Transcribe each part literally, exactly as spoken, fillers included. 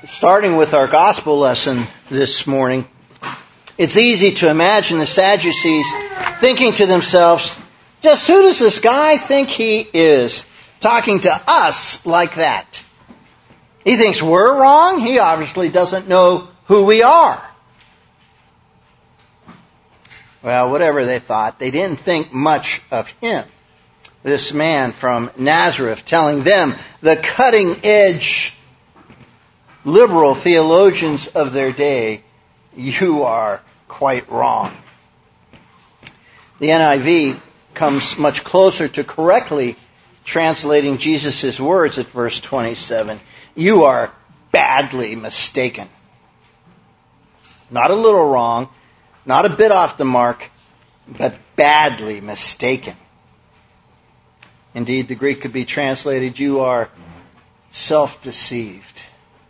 Starting with our gospel lesson this morning, it's easy to imagine the Sadducees thinking to themselves, just who does this guy think he is, talking to us like that? He thinks we're wrong. He obviously doesn't know who we are. Well, whatever they thought, they didn't think much of him. This man from Nazareth telling them, the cutting-edge liberal theologians of their day, you are quite wrong. The N I V comes much closer to correctly translating Jesus' words at verse twenty-seven. You are badly mistaken. Not a little wrong, not a bit off the mark, but badly mistaken. Indeed, the Greek could be translated, you are self-deceived.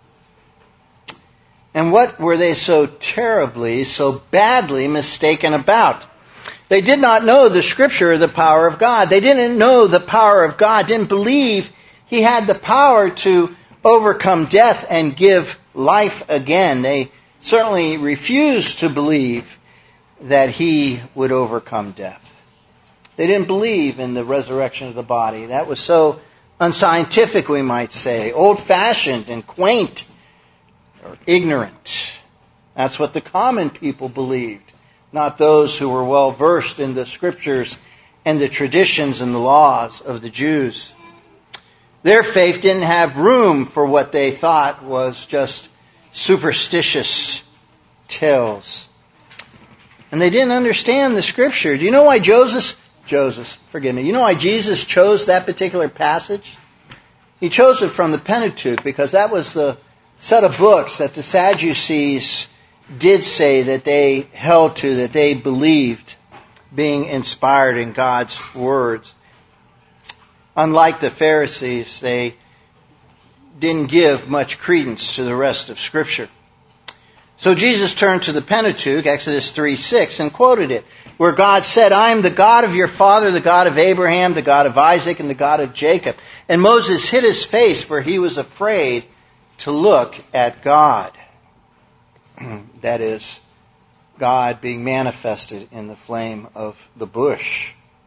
And what were they so terribly, so badly mistaken about? They did not know the Scripture or the power of God. They didn't know the power of God, didn't believe He had the power to overcome death and give life again. They certainly refused to believe that He would overcome death. They didn't believe in the resurrection of the body. That was so unscientific, we might say, old-fashioned and quaint or ignorant. That's what the common people believed, not those who were well versed in the Scriptures and the traditions and the laws of the Jews. Their faith didn't have room for what they thought was just superstitious tales. And they didn't understand the Scripture. Do you know why Joseph, Joseph, forgive me, you know why Jesus chose that particular passage? He chose it from the Pentateuch because that was the set of books that the Sadducees did say that they held to, that they believed being inspired in God's words. Unlike the Pharisees, they didn't give much credence to the rest of Scripture. So Jesus turned to the Pentateuch, Exodus three six, and quoted it, where God said, I am the God of your father, the God of Abraham, the God of Isaac, and the God of Jacob. And Moses hid his face, for he was afraid to look at God. That is, God being manifested in the flame of the bush.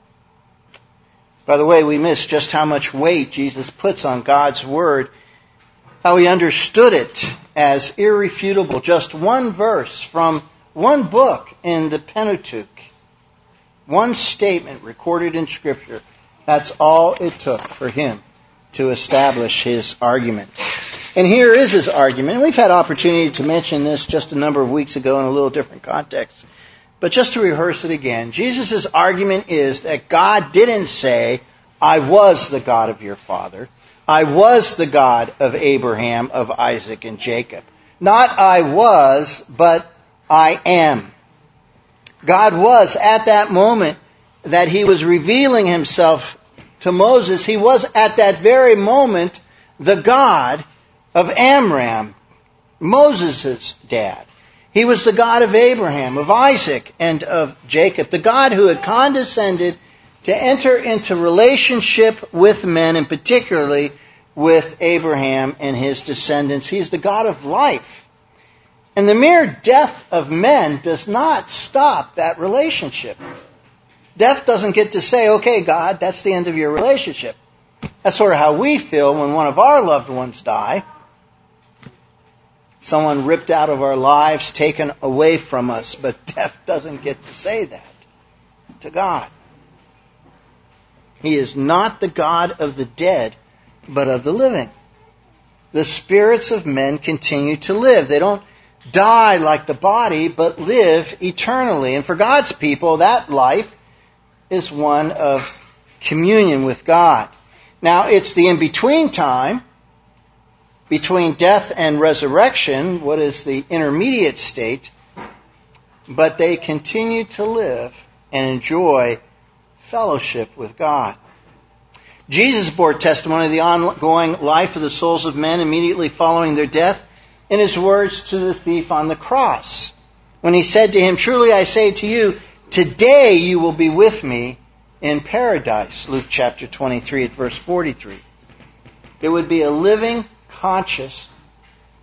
By the way, we miss just how much weight Jesus puts on God's Word, how He understood it as irrefutable. Just one verse from one book in the Pentateuch. One statement recorded in Scripture. That's all it took for Him to establish His argument. And here is His argument. We've had opportunity to mention this just a number of weeks ago in a little different context. But just to rehearse it again, Jesus' argument is that God didn't say, I was the God of your father. I was the God of Abraham, of Isaac, and Jacob. Not I was, but I am. God was at that moment that He was revealing Himself to Moses. He was at that very moment the God of Amram, Moses' dad. He was the God of Abraham, of Isaac, and of Jacob. The God who had condescended to enter into relationship with men, and particularly with Abraham and his descendants. He's the God of life. And the mere death of men does not stop that relationship. Death doesn't get to say, okay, God, that's the end of your relationship. That's sort of how we feel when one of our loved ones die. Someone ripped out of our lives, taken away from us, but death doesn't get to say that to God. He is not the God of the dead, but of the living. The spirits of men continue to live. They don't die like the body, but live eternally. And for God's people, that life is one of communion with God. Now, it's the in-between time, between death and resurrection, what is the intermediate state, but they continue to live and enjoy fellowship with God. Jesus bore testimony of the ongoing life of the souls of men immediately following their death in His words to the thief on the cross, when He said to him, truly I say to you, today you will be with me in paradise. Luke chapter twenty-three at verse forty-three. It would be a living, conscious,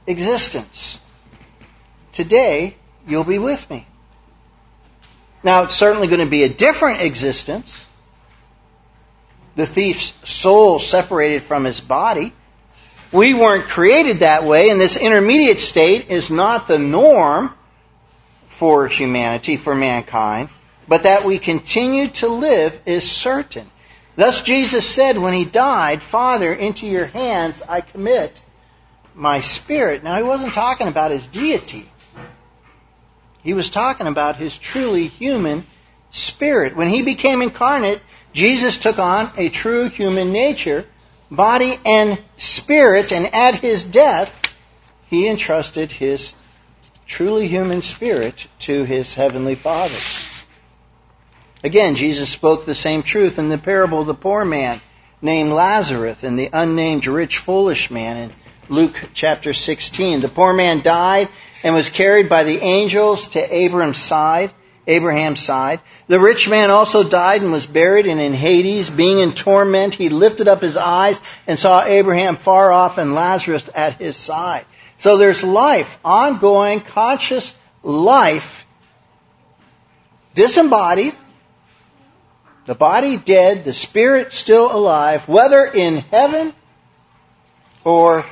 existence. Today, you'll be with me. Now, it's certainly going to be a different existence. The thief's soul separated from his body. We weren't created that way, and this intermediate state is not the norm for humanity, for mankind, but that we continue to live is certain. Thus Jesus said when he died, Father, into your hands I commit my spirit. Now he wasn't talking about his deity. He was talking about his truly human spirit. When he became incarnate, Jesus took on a true human nature, body and spirit, and at his death, he entrusted his truly human spirit to his heavenly Father. Again, Jesus spoke the same truth in the parable of the poor man named Lazarus and the unnamed rich foolish man in Luke chapter sixteen. The poor man died and was carried by the angels to Abraham's side, Abraham's side. The rich man also died and was buried, and in Hades, being in torment, he lifted up his eyes and saw Abraham far off and Lazarus at his side. So there's life, ongoing, conscious life, disembodied, the body dead, the spirit still alive, whether in heaven or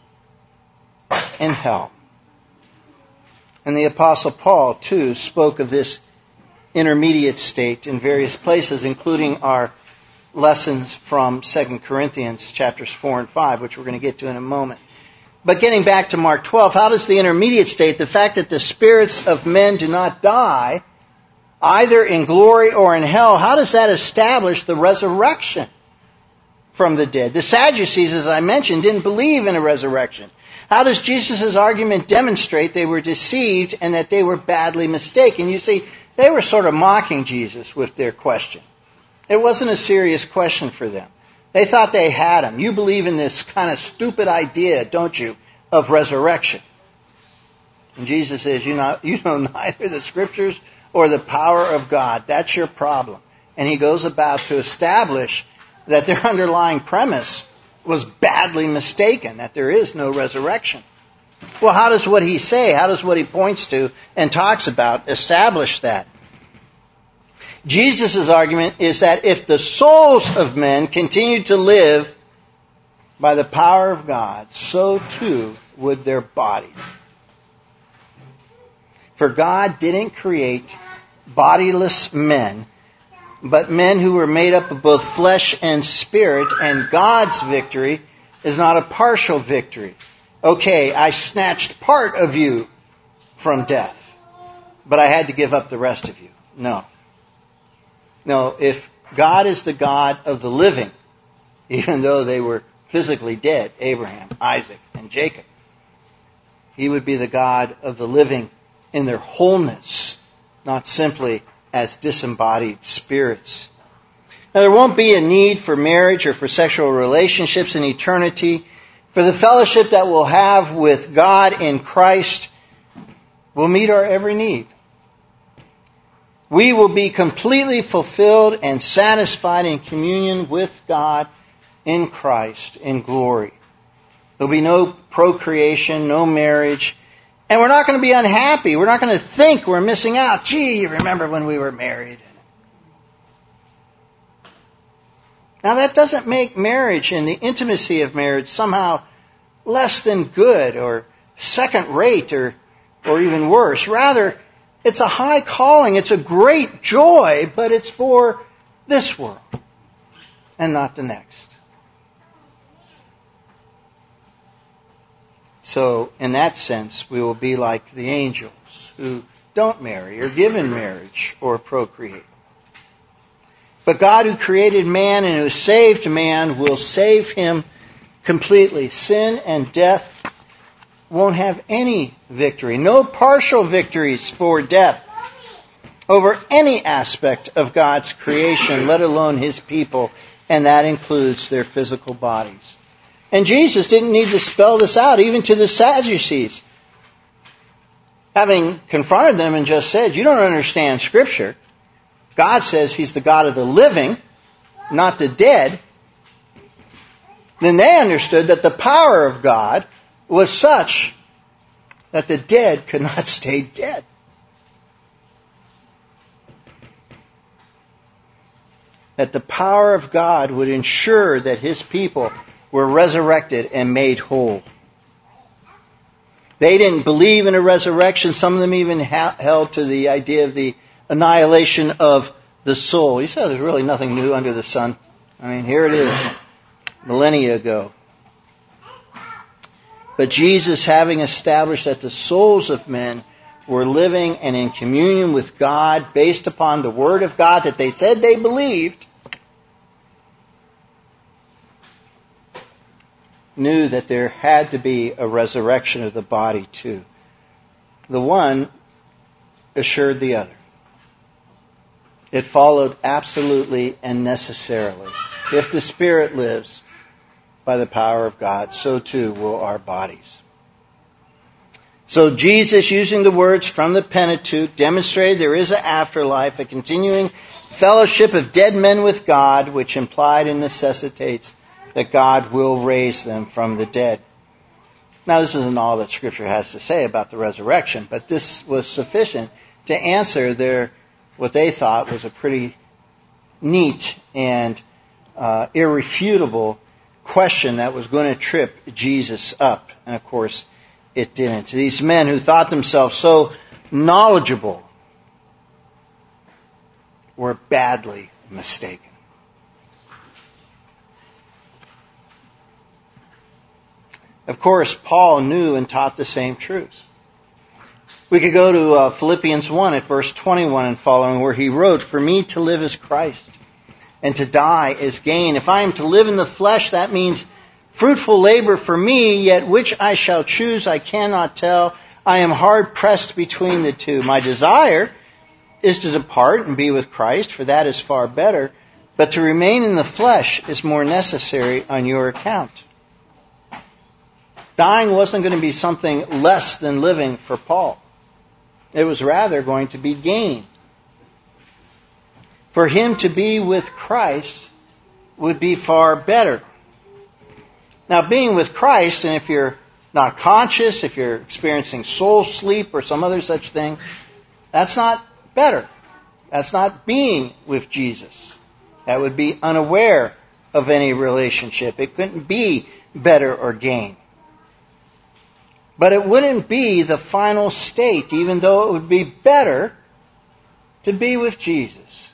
in hell. And the Apostle Paul, too, spoke of this intermediate state in various places, including our lessons from Second Corinthians chapters four and five, which we're going to get to in a moment. But getting back to Mark twelve, how does the intermediate state, the fact that the spirits of men do not die, either in glory or in hell, how does that establish the resurrection from the dead? The Sadducees, as I mentioned, didn't believe in a resurrection. How does Jesus' argument demonstrate they were deceived and that they were badly mistaken? You see, they were sort of mocking Jesus with their question. It wasn't a serious question for them. They thought they had him. You believe in this kind of stupid idea, don't you, of resurrection? And Jesus says, you know, you know neither the Scriptures or the power of God. That's your problem. And he goes about to establish that their underlying premise was badly mistaken, that there is no resurrection. Well, how does what he say, how does what he points to and talks about establish that? Jesus' argument is that if the souls of men continue to live by the power of God, so too would their bodies. For God didn't create bodiless men, but men who were made up of both flesh and spirit, and God's victory is not a partial victory. Okay, I snatched part of you from death, but I had to give up the rest of you. No. No, if God is the God of the living, even though they were physically dead, Abraham, Isaac, and Jacob, he would be the God of the living in their wholeness, not simply as disembodied spirits. Now, there won't be a need for marriage or for sexual relationships in eternity, for the fellowship that we'll have with God in Christ will meet our every need. We will be completely fulfilled and satisfied in communion with God in Christ in glory. There'll be no procreation, no marriage, and we're not going to be unhappy. We're not going to think we're missing out. Gee, you remember when we were married? Now, that doesn't make marriage and the intimacy of marriage somehow less than good or second rate or, or even worse. Rather, it's a high calling. It's a great joy, but it's for this world and not the next. So, in that sense, we will be like the angels who don't marry or give in marriage or procreate. But God, who created man and who saved man, will save him completely. Sin and death won't have any victory. No partial victories for death over any aspect of God's creation, let alone his people, and that includes their physical bodies. And Jesus didn't need to spell this out, even to the Sadducees. Having confronted them and just said, you don't understand Scripture. God says he's the God of the living, not the dead. Then they understood that the power of God was such that the dead could not stay dead. That the power of God would ensure that his people were resurrected and made whole. They didn't believe in a resurrection. Some of them even ha- held to the idea of the annihilation of the soul. You said there's really nothing new under the sun. I mean, here it is, millennia ago. But Jesus, having established that the souls of men were living and in communion with God based upon the Word of God that they said they believed, knew that there had to be a resurrection of the body too. The one assured the other. It followed absolutely and necessarily. If the Spirit lives by the power of God, so too will our bodies. So Jesus, using the words from the Pentateuch, demonstrated there is an afterlife, a continuing fellowship of dead men with God, which implied and necessitates that God will raise them from the dead. Now, this isn't all that Scripture has to say about the resurrection, but this was sufficient to answer their what they thought was a pretty neat and uh, irrefutable question that was going to trip Jesus up. And of course, it didn't. These men who thought themselves so knowledgeable were badly mistaken. Of course, Paul knew and taught the same truths. We could go to uh, Philippians one at verse twenty-one and following, where he wrote, "For me to live is Christ, and to die is gain. If I am to live in the flesh, that means fruitful labor for me, yet which I shall choose I cannot tell. I am hard pressed between the two. My desire is to depart and be with Christ, for that is far better, but to remain in the flesh is more necessary on your account." Dying wasn't going to be something less than living for Paul. It was rather going to be gain. For him to be with Christ would be far better. Now, being with Christ, and if you're not conscious, if you're experiencing soul sleep or some other such thing, that's not better. That's not being with Jesus. That would be unaware of any relationship. It couldn't be better or gain. But it wouldn't be the final state, even though it would be better to be with Jesus.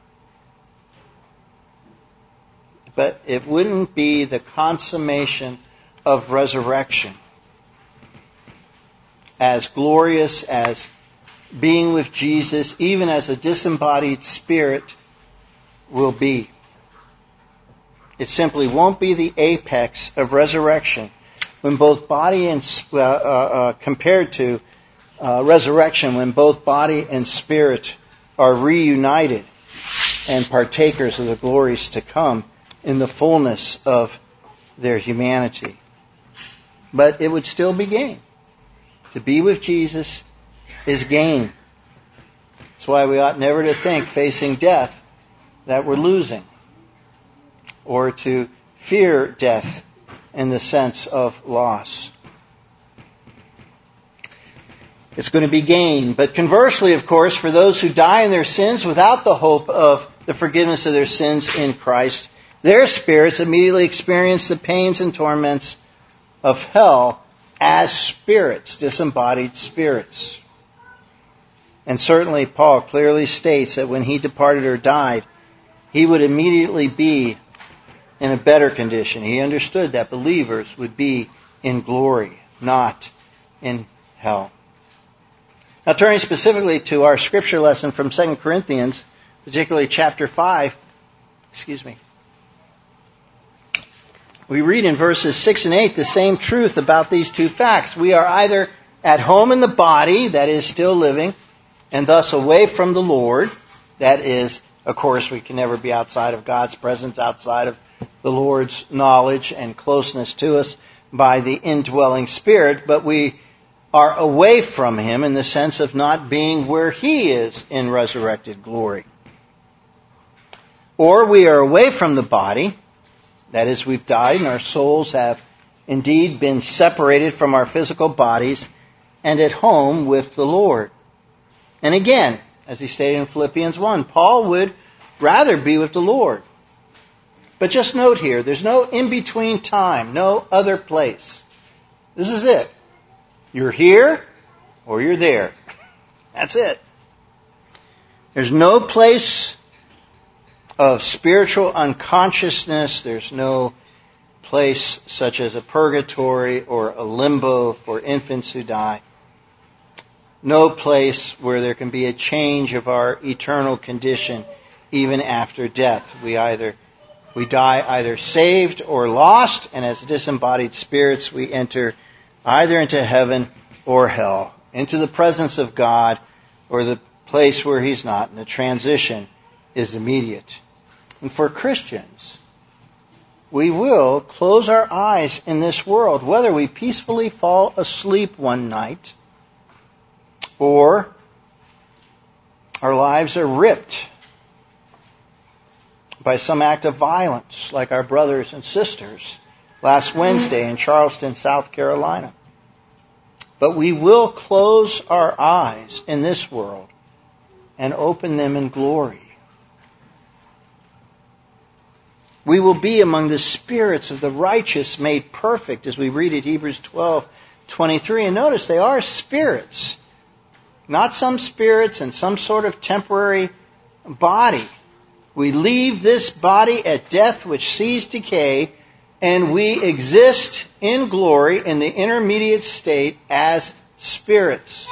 But it wouldn't be the consummation of resurrection. As glorious as being with Jesus, even as a disembodied spirit, will be. It simply won't be the apex of resurrection. When both body and uh, uh, uh, compared to uh, resurrection, when both body and spirit are reunited and partakers of the glories to come in the fullness of their humanity. But it would still be gain. To be with Jesus is gain. That's why we ought never to think, facing death, that we're losing, or to fear death in the sense of loss. It's going to be gain. But conversely, of course, for those who die in their sins without the hope of the forgiveness of their sins in Christ, their spirits immediately experience the pains and torments of hell as spirits, disembodied spirits. And certainly Paul clearly states that when he departed or died, he would immediately be in a better condition. He understood that believers would be in glory, not in hell. Now, turning specifically to our scripture lesson from Second Corinthians, particularly chapter five, excuse me. We read in verses six and eight the same truth about these two facts. We are either at home in the body, that is still living, and thus away from the Lord. That is, of course, we can never be outside of God's presence, outside of the Lord's knowledge and closeness to us by the indwelling Spirit, but we are away from Him in the sense of not being where He is in resurrected glory. Or we are away from the body, that is, we've died and our souls have indeed been separated from our physical bodies, and at home with the Lord. And again, as he stated in Philippians one, Paul would rather be with the Lord. But just note here, there's no in-between time, no other place. This is it. You're here or you're there. That's it. There's no place of spiritual unconsciousness. There's no place such as a purgatory or a limbo for infants who die. No place where there can be a change of our eternal condition even after death. We either we die either saved or lost, and as disembodied spirits we enter either into heaven or hell, into the presence of God or the place where He's not, and the transition is immediate. And for Christians, we will close our eyes in this world, whether we peacefully fall asleep one night or our lives are ripped by some act of violence, like our brothers and sisters last Wednesday in Charleston, South Carolina. But we will close our eyes in this world and open them in glory. We will be among the spirits of the righteous made perfect, as we read at Hebrews twelve twenty-three. And notice they are spirits, not some spirits in some sort of temporary body. We leave this body at death which sees decay, and we exist in glory in the intermediate state as spirits.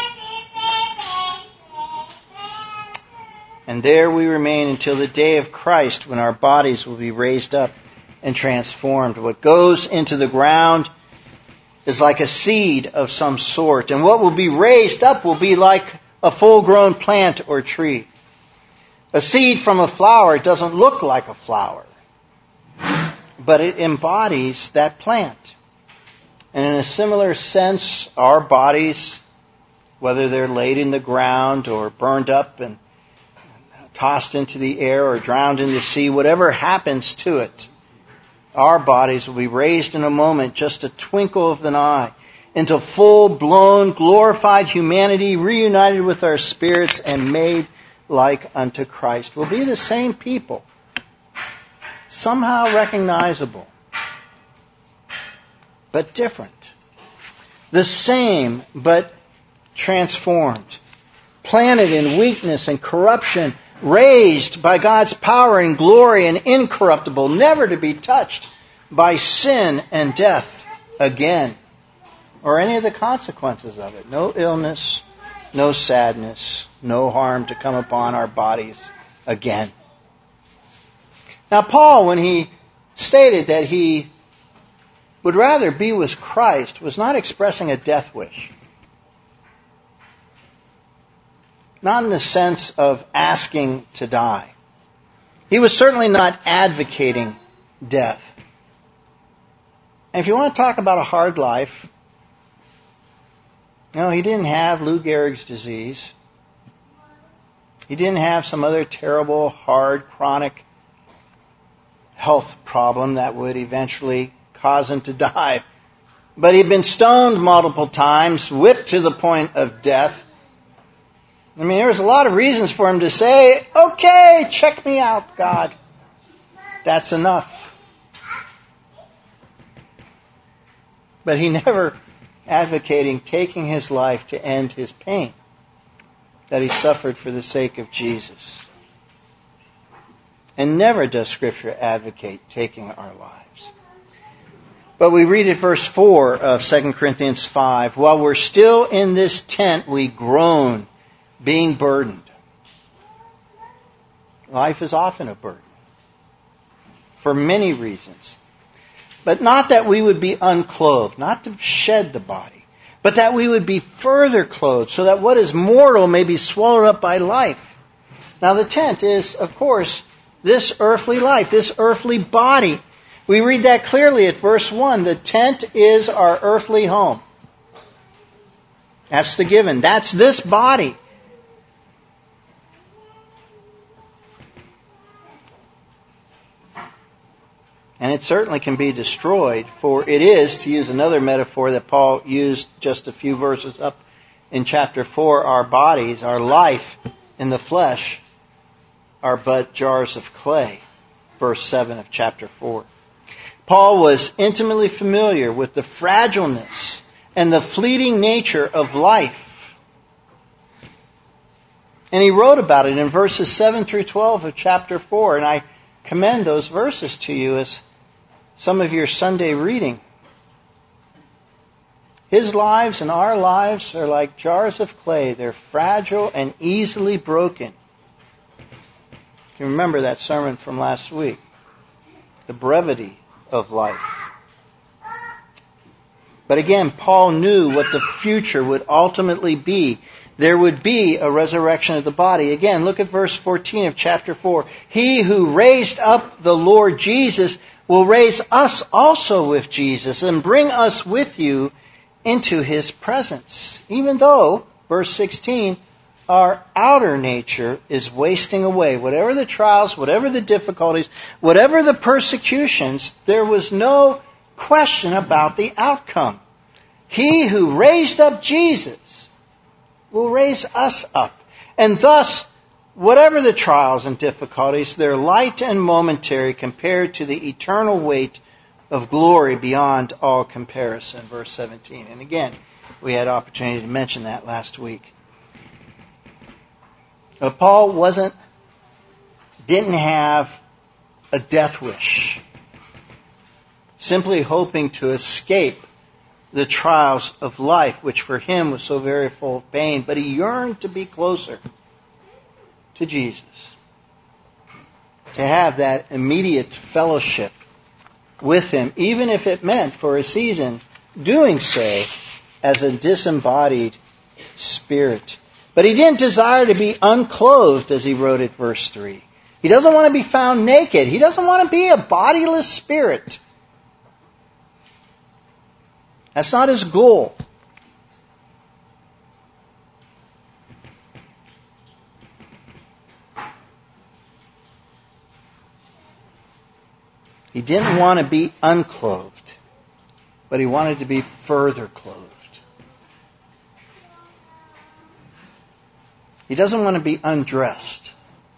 And there we remain until the day of Christ, when our bodies will be raised up and transformed. What goes into the ground is like a seed of some sort, and what will be raised up will be like a full-grown plant or tree. A seed from a flower doesn't look like a flower, but it embodies that plant. And in a similar sense, our bodies, whether they're laid in the ground or burned up and tossed into the air or drowned in the sea, whatever happens to it, our bodies will be raised in a moment, just a twinkle of an eye, into full-blown, glorified humanity, reunited with our spirits and made like unto Christ. We'll be the same people, somehow recognizable, but different. The same, but transformed. Planted in weakness and corruption, raised by God's power and glory and incorruptible, never to be touched by sin and death again, or any of the consequences of it. No illness, no sadness, no harm to come upon our bodies again. Now, Paul, when he stated that he would rather be with Christ, was not expressing a death wish. Not in the sense of asking to die. He was certainly not advocating death. And if you want to talk about a hard life, no, he didn't have Lou Gehrig's disease. He didn't have some other terrible, hard, chronic health problem that would eventually cause him to die. But he'd been stoned multiple times, whipped to the point of death. I mean, there was a lot of reasons for him to say, okay, check me out, God. That's enough. But he never advocating taking his life to end his pain that he suffered for the sake of Jesus. And never does Scripture advocate taking our lives. But we read at verse four of Second Corinthians five, while we're still in this tent, we groan, being burdened. Life is often a burden for many reasons. But not that we would be unclothed, not to shed the body, but that we would be further clothed, so that what is mortal may be swallowed up by life. Now the tent is, of course, this earthly life, this earthly body. We read that clearly at verse one. The tent is our earthly home. That's the given. That's this body. And it certainly can be destroyed, for it is, to use another metaphor that Paul used just a few verses up in chapter four, our bodies, our life in the flesh, are but jars of clay. Verse seven of chapter four. Paul was intimately familiar with the fragileness and the fleeting nature of life. And he wrote about it in verses seven through twelve of chapter four. And I commend those verses to you as some of your Sunday reading. His lives and our lives are like jars of clay. They're fragile and easily broken. You remember that sermon from last week. The brevity of life. But again, Paul knew what the future would ultimately be. There would be a resurrection of the body. Again, look at verse fourteen of chapter four. He who raised up the Lord Jesus will raise us also with Jesus and bring us with you into His presence. Even though, verse sixteen, our outer nature is wasting away. Whatever the trials, whatever the difficulties, whatever the persecutions, there was no question about the outcome. He who raised up Jesus will raise us up. And thus, whatever the trials and difficulties, they're light and momentary compared to the eternal weight of glory beyond all comparison. Verse seventeen. And again, we had opportunity to mention that last week. But Paul wasn't, didn't have a death wish, simply hoping to escape the trials of life, which for him was so very full of pain. But he yearned to be closer to Jesus, to have that immediate fellowship with Him, even if it meant for a season doing so as a disembodied spirit. But he didn't desire to be unclothed, as he wrote at verse three. He doesn't want to be found naked. He doesn't want to be a bodiless spirit. That's not his goal. He didn't want to be unclothed, but he wanted to be further clothed. He doesn't want to be undressed.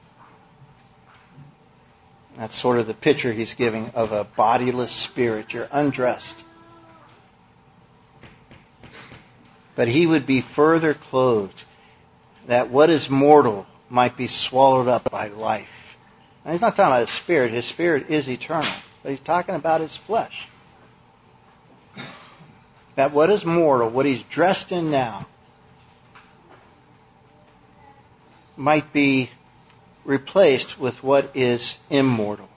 That's sort of the picture he's giving of a bodiless spirit. You're undressed. But he would be further clothed, that what is mortal might be swallowed up by life. Now, he's not talking about his spirit. His spirit is eternal. But he's talking about his flesh. That what is mortal, what he's dressed in now, might be replaced with what is immortal.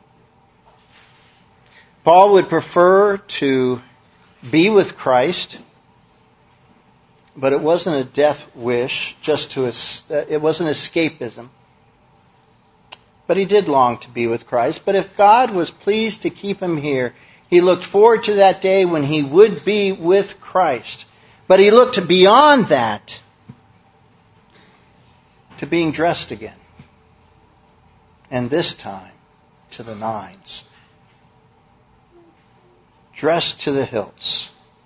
Paul would prefer to be with Christ, but it wasn't a death wish, just to, it wasn't escapism. But he did long to be with Christ. But if God was pleased to keep him here, he looked forward to that day when he would be with Christ. But he looked beyond that to being dressed again. And this time to the nines. Dressed to the hilts.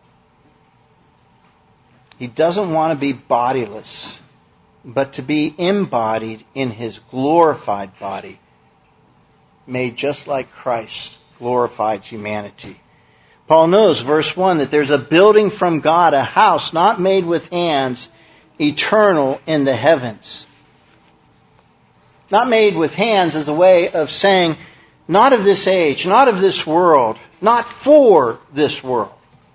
He doesn't want to be bodiless, but to be embodied in his glorified body, made just like Christ glorified humanity. Paul knows, verse one, that there's a building from God, a house not made with hands, eternal in the heavens. Not made with hands as a way of saying, not of this age, not of this world, not for this world.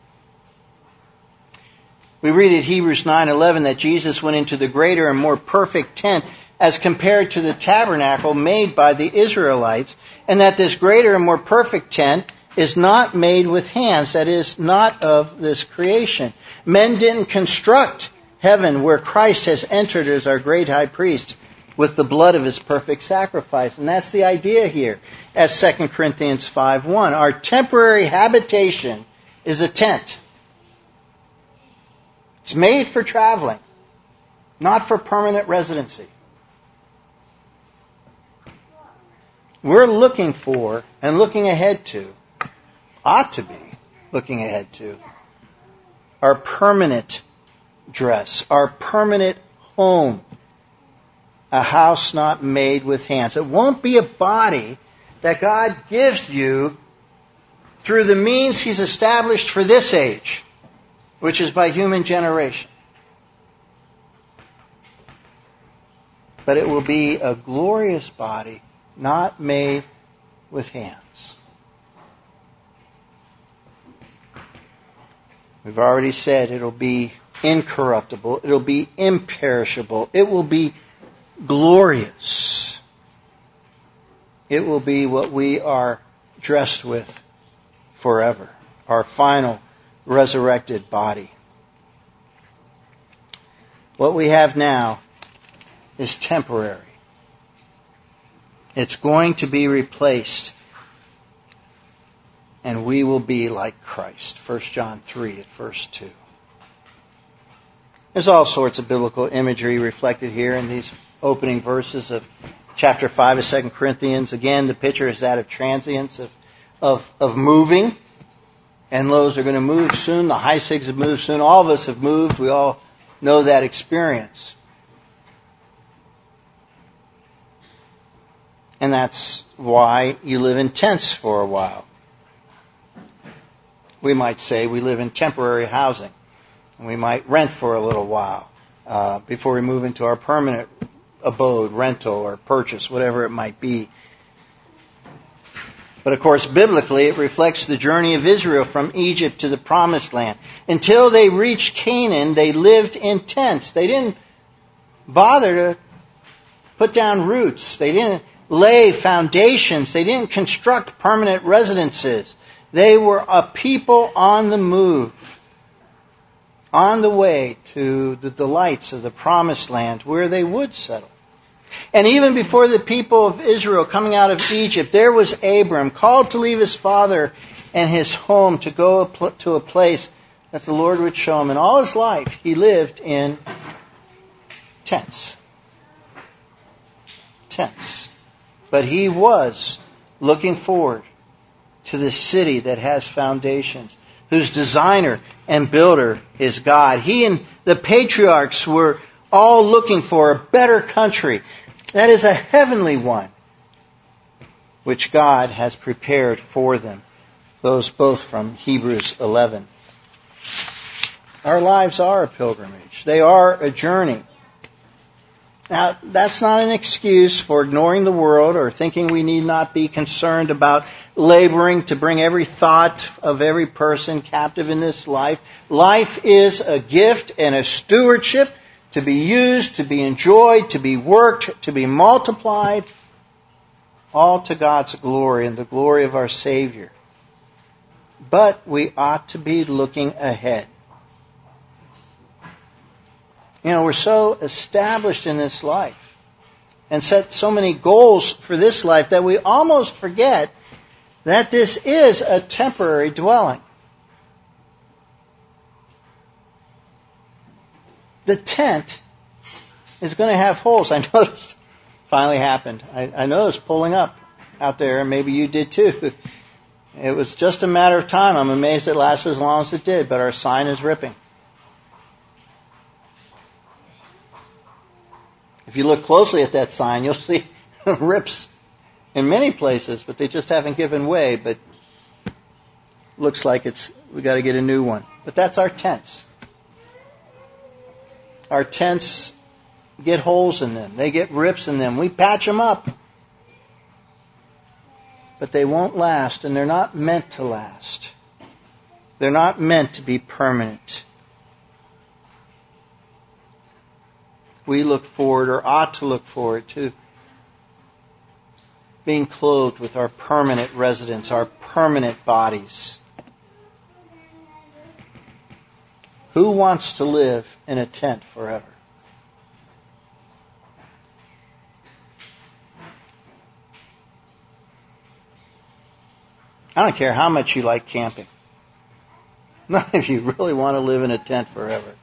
We read at Hebrews nine eleven that Jesus went into the greater and more perfect tent as compared to the tabernacle made by the Israelites, and that this greater and more perfect tent is not made with hands, that is, not of this creation. Men didn't construct heaven where Christ has entered as our great high priest with the blood of his perfect sacrifice. And that's the idea here, as Second Corinthians five one. Our temporary habitation is a tent. It's made for traveling, not for permanent residency. We're looking for and looking ahead to ought to be looking ahead to. Our permanent dress, our permanent home, a house not made with hands. It won't be a body that God gives you through the means He's established for this age, which is by human generation. But it will be a glorious body, not made with hands. We've already said it'll be incorruptible. It'll be imperishable. It will be glorious. It will be what we are dressed with forever. Our final resurrected body. What we have now is temporary. It's going to be replaced. And we will be like Christ. First John three at verse two. There's all sorts of biblical imagery reflected here in these opening verses of chapter five of Second Corinthians. Again, the picture is that of transience, of, of, of moving. And those are going to move soon. The Heisigs have moved soon. All of us have moved. We all know that experience. And that's why you live in tents for a while. We might say we live in temporary housing. And we might rent for a little while uh, before we move into our permanent abode, rental, or purchase, whatever it might be. But of course, biblically, it reflects the journey of Israel from Egypt to the Promised Land. Until they reached Canaan, they lived in tents. They didn't bother to put down roots. They didn't lay foundations. They didn't construct permanent residences. They were a people on the move, on the way to the delights of the Promised Land where they would settle. And even before the people of Israel coming out of Egypt, there was Abram, called to leave his father and his home to go to a place that the Lord would show him. And all his life, he lived in tents. Tents. But he was looking forward to the city that has foundations, whose designer and builder is God. He and the patriarchs were all looking for a better country. That is a heavenly one, which God has prepared for them. Those both from Hebrews eleven. Our lives are a pilgrimage. They are a journey. Now, that's not an excuse for ignoring the world or thinking we need not be concerned about laboring to bring every thought of every person captive in this life. Life is a gift and a stewardship to be used, to be enjoyed, to be worked, to be multiplied, all to God's glory and the glory of our Savior. But we ought to be looking ahead. You know, we're so established in this life and set so many goals for this life that we almost forget that this is a temporary dwelling. The tent is going to have holes. I noticed, finally happened. I, I noticed pulling up out there, and maybe you did too. It was just a matter of time. I'm amazed it lasted as long as it did, but our sign is ripping. If you look closely at that sign, you'll see rips in many places, but they just haven't given way. But looks like it's we got to get a new one. But that's our tents. Our tents get holes in them. They get rips in them. We patch them up. But they won't last, and they're not meant to last. They're not meant to be permanent. We look forward, or ought to look forward to, being clothed with our permanent residence, our permanent bodies. Who wants to live in a tent forever? I don't care how much you like camping. Not if you really want to live in a tent forever.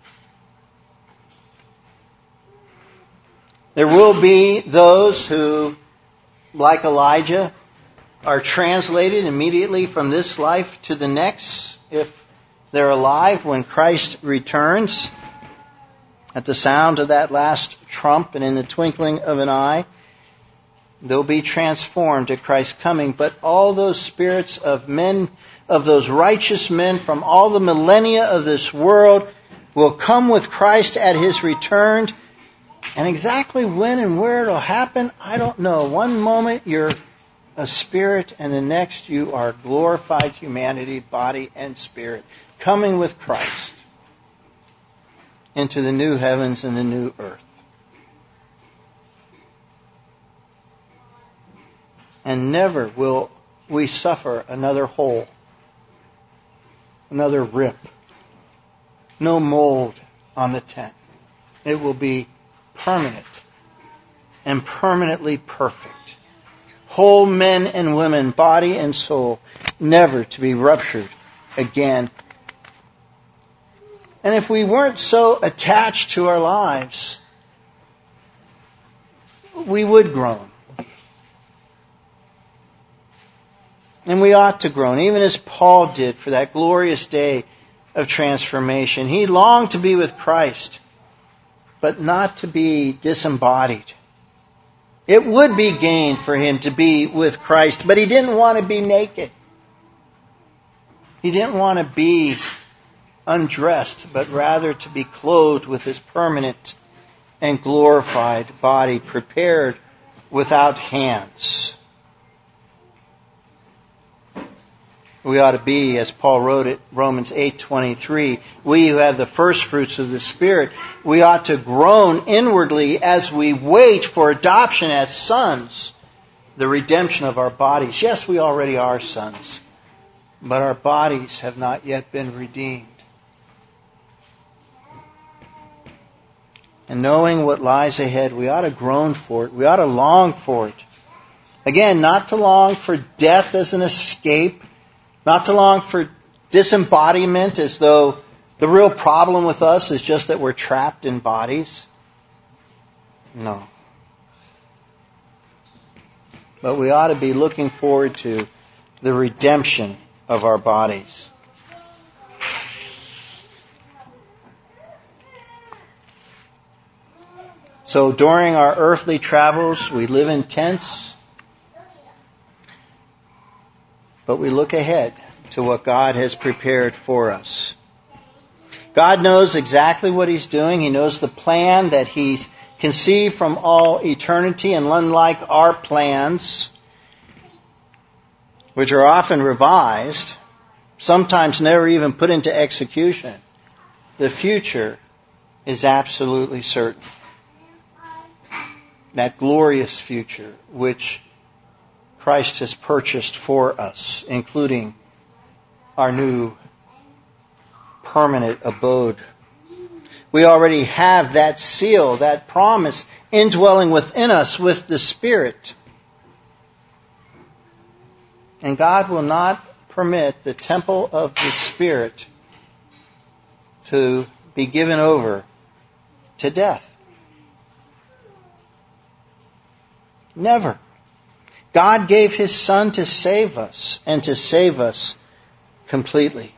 There will be those who, like Elijah, are translated immediately from this life to the next, if they're alive when Christ returns, at the sound of that last trump and in the twinkling of an eye, they'll be transformed at Christ's coming. But all those spirits of men, of those righteous men from all the millennia of this world, will come with Christ at His return. And exactly when and where it'll happen, I don't know. One moment you're a spirit, and the next you are glorified humanity, body and spirit, coming with Christ into the new heavens and the new earth. And never will we suffer another hole, another rip, no mold on the tent. It will be permanent and permanently perfect. Whole men and women, body and soul, never to be ruptured again. And if we weren't so attached to our lives, we would groan. And we ought to groan, even as Paul did for that glorious day of transformation. He longed to be with Christ, but not to be disembodied. It would be gain for him to be with Christ, but he didn't want to be naked. He didn't want to be undressed, but rather to be clothed with his permanent and glorified body, prepared without hands. We ought to be, as Paul wrote it, Romans eight twenty-three, we who have the first fruits of the Spirit, we ought to groan inwardly as we wait for adoption as sons, the redemption of our bodies. Yes, we already are sons, but our bodies have not yet been redeemed. And knowing what lies ahead, we ought to groan for it. We ought to long for it. Again, not to long for death as an escape, not to long for disembodiment as though the real problem with us is just that we're trapped in bodies. No. But we ought to be looking forward to the redemption of our bodies. So during our earthly travels, we live in tents, but we look ahead to what God has prepared for us. God knows exactly what He's doing. He knows the plan that He's conceived from all eternity, and unlike our plans, which are often revised, sometimes never even put into execution, the future is absolutely certain. That glorious future which Christ has purchased for us, including our new permanent abode. We already have that seal, that promise indwelling within us with the Spirit. And God will not permit the temple of the Spirit to be given over to death. Never. God gave His Son to save us, and to save us completely.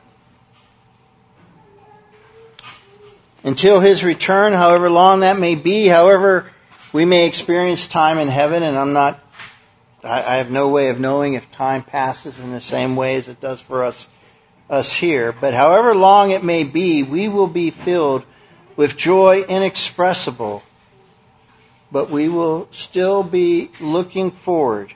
Until His return, however long that may be, however we may experience time in heaven, and I'm not, I, I have no way of knowing if time passes in the same way as it does for us, us here, but however long it may be, we will be filled with joy inexpressible. But we will still be looking forward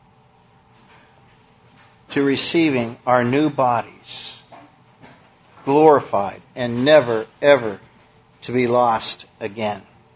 to receiving our new bodies, glorified and never, ever to be lost again.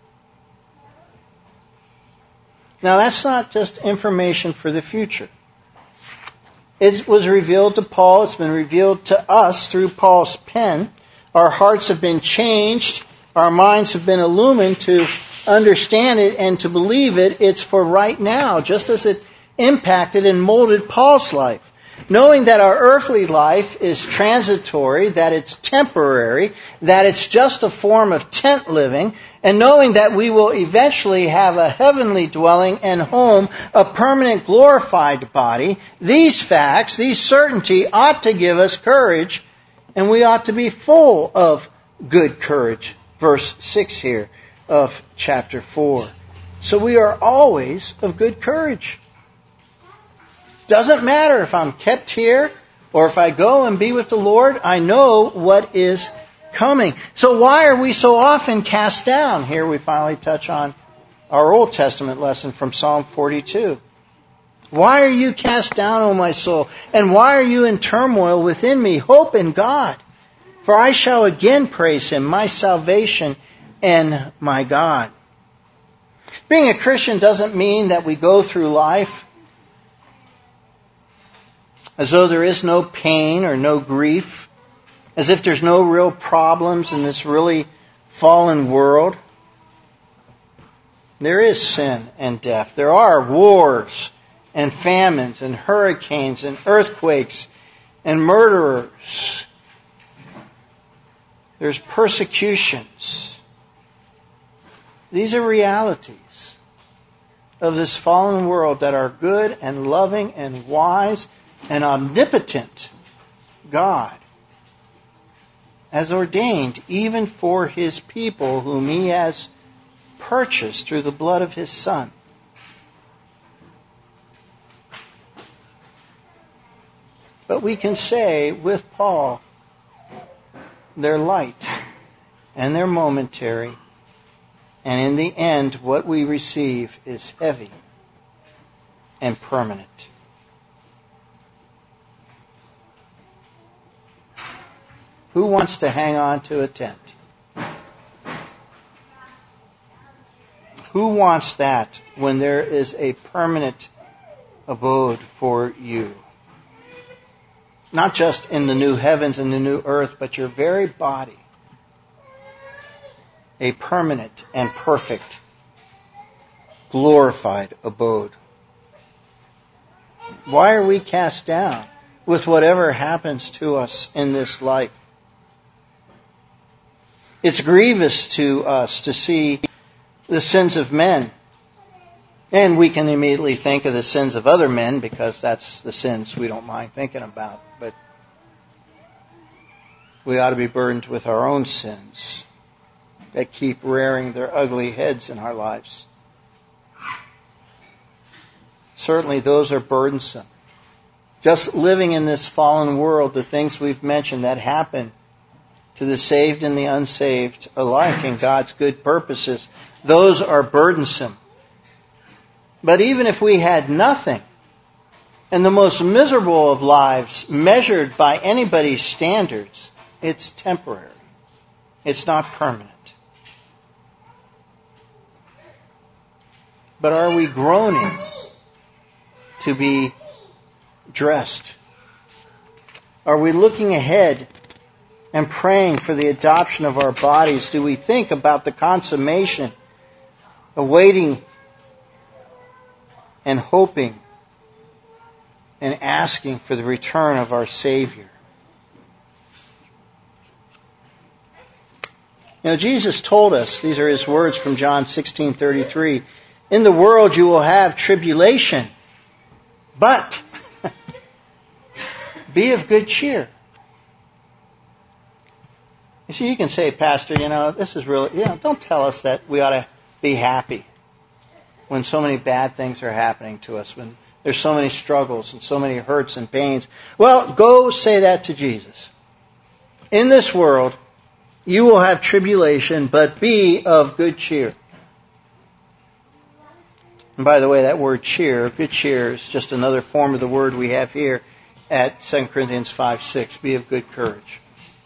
Now, that's not just information for the future. It was revealed to Paul. It's been revealed to us through Paul's pen. Our hearts have been changed. Our minds have been illumined to understand it and to believe it. It's for right now, just as it impacted and molded Paul's life. knowing that our earthly life is transitory, that it's temporary, that it's just a form of tent living, and knowing that we will eventually have a heavenly dwelling and home, a permanent glorified body, these facts, these certainty ought to give us courage, and we ought to be full of good courage. Verse six here of chapter four. So we are always of good courage. Doesn't matter if I'm kept here or if I go and be with the Lord, I know what is coming. So why are we so often cast down? Here we finally touch on our Old Testament lesson from Psalm forty-two. Why are you cast down, O my soul? And why are you in turmoil within me? Hope in God, for I shall again praise Him, my salvation and my God. Being a Christian doesn't mean that we go through life as though there is no pain or no grief, as if there's no real problems in this really fallen world. There is sin and death. There are wars and famines and hurricanes and earthquakes and murderers. There's persecutions. These are realities of this fallen world that are good and loving and wise and omnipotent God has ordained even for His people whom He has purchased through the blood of His Son. But we can say with Paul, they're light and they're momentary, and in the end what we receive is heavy and permanent. Who wants to hang on to a tent? Who wants that when there is a permanent abode for you? Not just in the new heavens and the new earth, but your very body. A permanent and perfect, glorified abode. Why are we cast down with whatever happens to us in this life? It's grievous to us to see the sins of men. And we can immediately think of the sins of other men because that's the sins we don't mind thinking about. But we ought to be burdened with our own sins that keep rearing their ugly heads in our lives. Certainly those are burdensome. Just living in this fallen world, the things we've mentioned that happen to the saved and the unsaved alike in God's good purposes, those are burdensome. But even if we had nothing, and the most miserable of lives measured by anybody's standards, it's temporary. It's not permanent. But are we groaning to be dressed? Are we looking ahead and praying for the adoption of our bodies? Do we think about the consummation, awaiting and hoping and asking for the return of our Savior? You know, Jesus told us, these are His words from John sixteen thirty-three, in the world you will have tribulation, but be of good cheer. You see, you can say, Pastor, you know, this is really, you know, don't tell us that we ought to be happy when so many bad things are happening to us, when there's so many struggles and so many hurts and pains. Well, go say that to Jesus. In this world, you will have tribulation, but be of good cheer. And by the way, that word cheer, good cheer, is just another form of the word we have here at Second Corinthians five six. Be of good courage.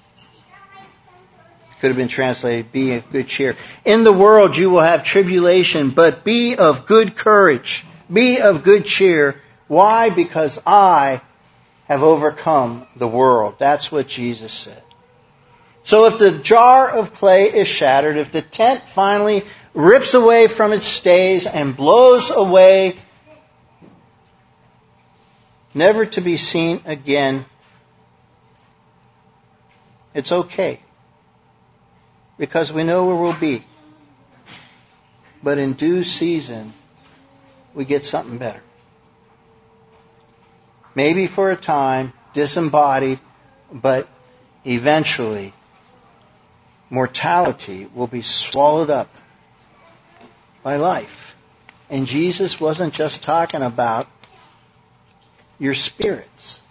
Could have been translated, be of good cheer. In the world you will have tribulation, but be of good courage. Be of good cheer. Why? Because I have overcome the world. That's what Jesus said. So if the jar of clay is shattered, if the tent finally rips away from its stays and blows away never to be seen again. It's okay, because we know where we'll be. But in due season, we get something better. Maybe for a time, disembodied, but eventually, mortality will be swallowed up by life. And Jesus wasn't just talking about your spirits.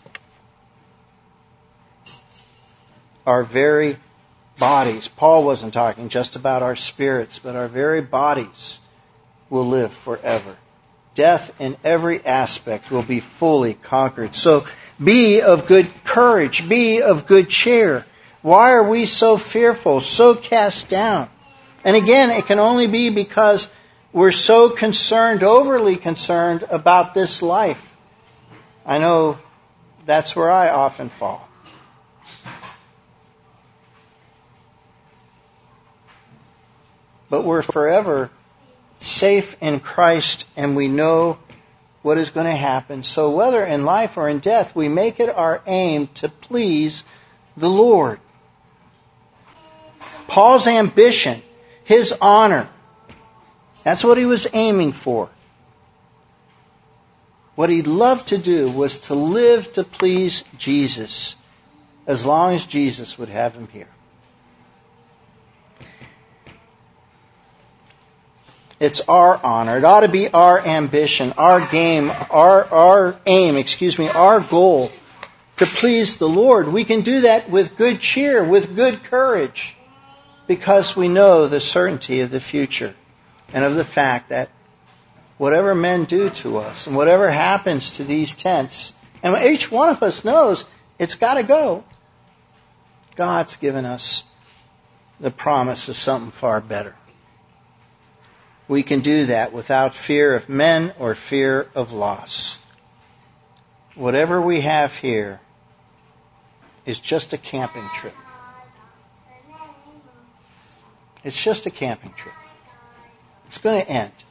Our very bodies. Paul wasn't talking just about our spirits, but our very bodies will live forever. Death in every aspect will be fully conquered. So be of good courage. Be of good cheer. Why are we so fearful, so cast down? And again, it can only be because we're so concerned, overly concerned about this life. I know that's where I often fall. But we're forever safe in Christ, and we know what is going to happen. So whether in life or in death, we make it our aim to please the Lord. Paul's ambition, his honor, that's what he was aiming for. What he loved to do was to live to please Jesus, as long as Jesus would have him here. It's our honor. It ought to be our ambition, our game, our, our aim, excuse me, our goal to please the Lord. We can do that with good cheer, with good courage, because we know the certainty of the future and of the fact that whatever men do to us and whatever happens to these tents, and each one of us knows it's got to go, God's given us the promise of something far better. We can do that without fear of men or fear of loss. Whatever we have here is just a camping trip. It's just a camping trip. It's going to end.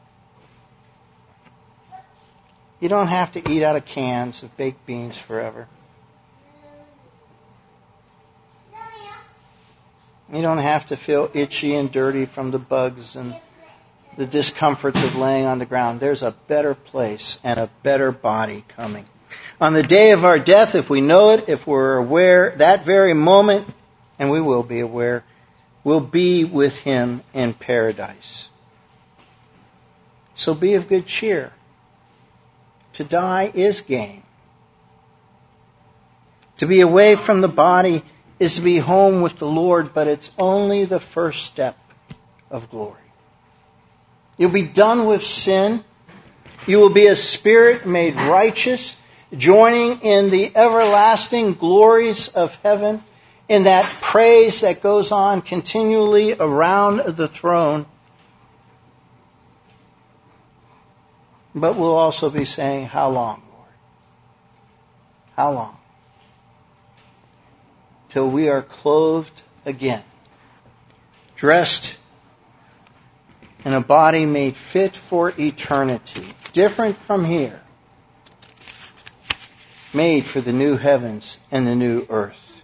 You don't have to eat out of cans of baked beans forever. You don't have to feel itchy and dirty from the bugs and the discomforts of laying on the ground. There's a better place and a better body coming. On the day of our death, if we know it, if we're aware, that very moment, and we will be aware, we'll be with Him in paradise. So be of good cheer. To die is gain. To be away from the body is to be home with the Lord, but it's only the first step of glory. You'll be done with sin. You will be a spirit made righteous, joining in the everlasting glories of heaven, in that praise that goes on continually around the throne. But we'll also be saying, how long, Lord? How long? Till we are clothed again, dressed in a body made fit for eternity, different from here, made for the new heavens and the new earth.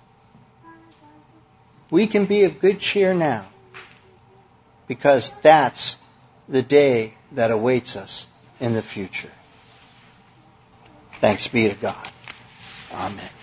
We can be of good cheer now, because that's the day that awaits us in the future. Thanks be to God. Amen.